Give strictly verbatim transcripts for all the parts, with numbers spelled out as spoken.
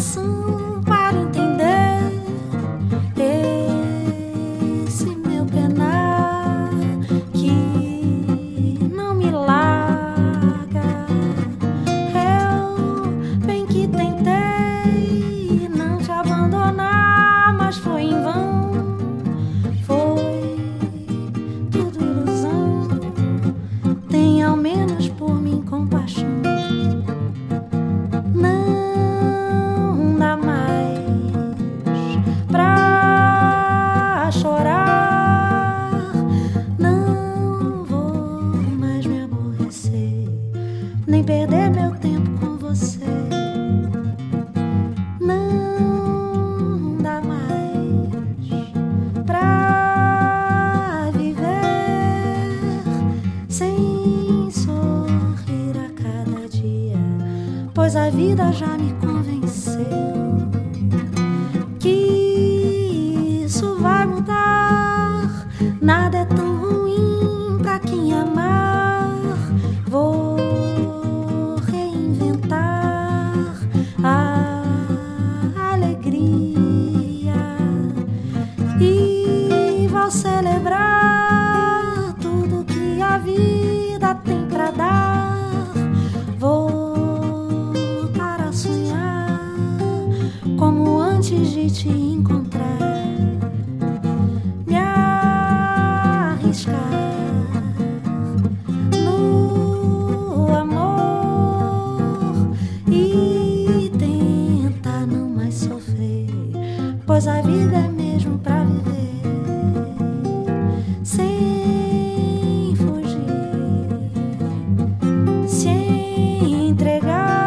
coração para entender esse meu penar que não me larga. Eu bem que tentei não te abandonar, mas foi em vão. Foi tudo ilusão. Tenha ao menos por mim compaixão. Não dá mais pra chorar. Não vou mais me aborrecer, nem perder meu tempo com você. Não dá mais pra viver sem sorrir a cada dia, pois a vida já me convenceu que isso vai mudar. Nada é tão ruim pra quem amar. Vou reinventar a alegria e vou celebrar tudo que a vida tem pra dar. Vou como antes de te encontrar, me arriscar no amor e tentar não mais sofrer, pois a vida é mesmo pra viver sem fugir, se entregar.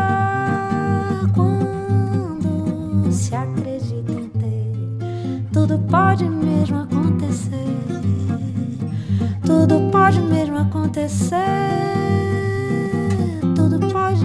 Se acredita em ter, tudo pode mesmo acontecer. Tudo pode mesmo acontecer. Tudo pode